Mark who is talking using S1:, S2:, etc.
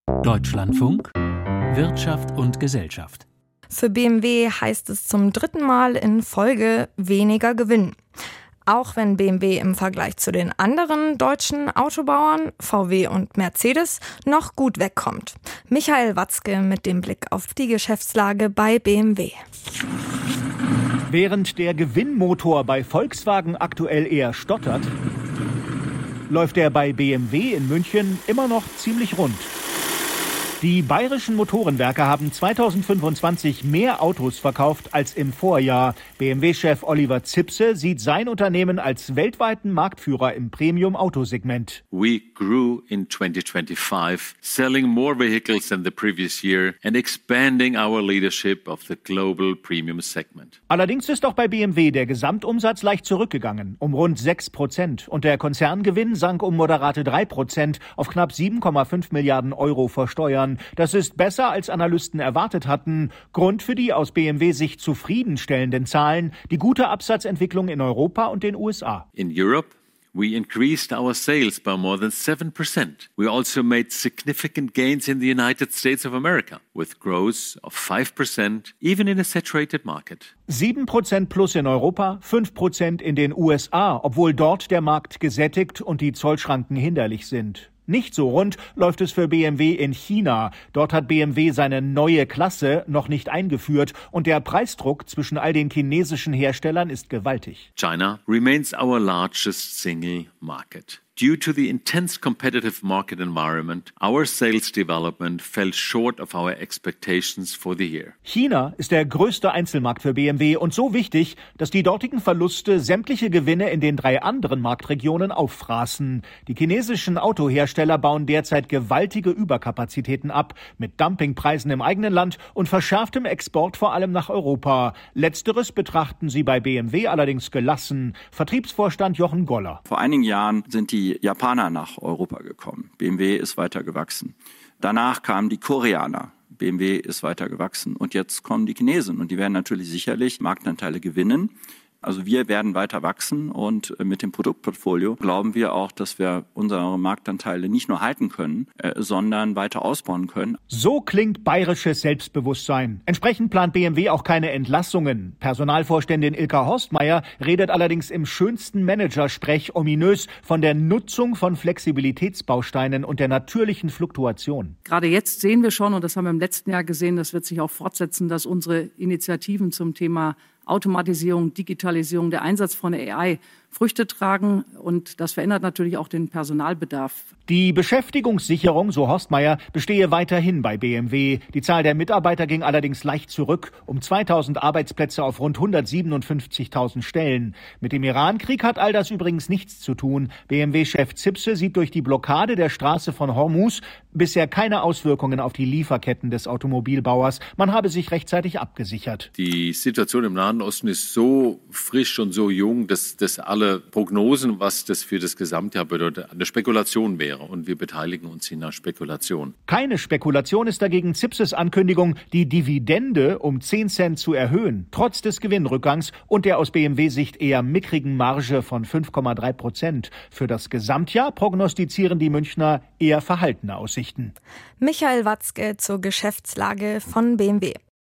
S1: Deutschlandfunk, Wirtschaft und Gesellschaft.
S2: Für BMW heißt es zum 3. Mal in Folge weniger Gewinn. Auch wenn BMW im Vergleich zu den anderen deutschen Autobauern, VW und Mercedes, noch gut wegkommt. Michael Watzke mit dem Blick auf die Geschäftslage bei BMW.
S3: Während der Gewinnmotor bei Volkswagen aktuell eher stottert, läuft er bei BMW in München immer noch ziemlich rund. Die bayerischen Motorenwerke haben 2025 mehr Autos verkauft als im Vorjahr. BMW-Chef Oliver Zipse sieht sein Unternehmen als weltweiten Marktführer im Premium-Autosegment.
S4: We grew in 2025, selling more vehicles than the previous year and expanding our leadership of the global premium segment.
S3: Allerdings ist auch bei BMW der Gesamtumsatz leicht zurückgegangen, um rund 6%. Und der Konzerngewinn sank um moderate 3% auf knapp 7,5 Milliarden Euro vor Steuern. Das ist besser, als Analysten erwartet hatten. Grund für die aus BMW-Sicht zufriedenstellenden Zahlen, die gute Absatzentwicklung in Europa und den USA.
S4: In Europe, we increased our sales by more than 7%. We also made significant gains in the United States of America, with growth of 5%, even in a saturated market.
S3: 7% plus in Europa, 5% in den USA, obwohl dort der Markt gesättigt und die Zollschranken hinderlich sind. Nicht so rund läuft es für BMW in China. Dort hat BMW seine neue Klasse noch nicht eingeführt und der Preisdruck zwischen all den chinesischen Herstellern ist gewaltig.
S4: China remains our largest single market. Due to the intense competitive market environment, our sales development fell short of our expectations for the year.
S3: China ist der größte Einzelmarkt für BMW und so wichtig, dass die dortigen Verluste sämtliche Gewinne in den 3 anderen Marktregionen auffraßen. Die chinesischen Autohersteller bauen derzeit gewaltige Überkapazitäten ab, mit Dumpingpreisen im eigenen Land und verschärftem Export vor allem nach Europa. Letzteres betrachten sie bei BMW allerdings gelassen. Vertriebsvorstand Jochen Goller.
S5: Vor einigen Jahren sind die Japaner nach Europa gekommen. BMW ist weiter gewachsen. Danach kamen die Koreaner. BMW ist weiter gewachsen. Und jetzt kommen die Chinesen. Und die werden natürlich sicherlich Marktanteile gewinnen. Also wir werden weiter wachsen und mit dem Produktportfolio glauben wir auch, dass wir unsere Marktanteile nicht nur halten können, sondern weiter ausbauen können.
S3: So klingt bayerisches Selbstbewusstsein. Entsprechend plant BMW auch keine Entlassungen. Personalvorständin Ilka Horstmeier redet allerdings im schönsten Managersprech ominös von der Nutzung von Flexibilitätsbausteinen und der natürlichen Fluktuation.
S6: Gerade jetzt sehen wir schon, und das haben wir im letzten Jahr gesehen, das wird sich auch fortsetzen, dass unsere Initiativen zum Thema Automatisierung, Digitalisierung, der Einsatz von AI Früchte tragen und das verändert natürlich auch den Personalbedarf.
S3: Die Beschäftigungssicherung, so Horstmeier, bestehe weiterhin bei BMW. Die Zahl der Mitarbeiter ging allerdings leicht zurück, um 2000 Arbeitsplätze auf rund 157.000 Stellen. Mit dem Irankrieg hat all das übrigens nichts zu tun. BMW-Chef Zipse sieht durch die Blockade der Straße von Hormuz bisher keine Auswirkungen auf die Lieferketten des Automobilbauers. Man habe sich rechtzeitig abgesichert.
S4: Die Situation im Nahen Osten ist so frisch und so jung, dass alle Prognosen, was das für das Gesamtjahr bedeutet, eine Spekulation wäre. Und wir beteiligen uns in der Spekulation.
S3: Keine Spekulation ist dagegen Zipses Ankündigung, die Dividende um 10 Cent zu erhöhen, trotz des Gewinnrückgangs und der aus BMW-Sicht eher mickrigen Marge von 5,3%. Für das Gesamtjahr prognostizieren die Münchner eher verhaltene Aussichten.
S2: Michael Watzke zur Geschäftslage von BMW.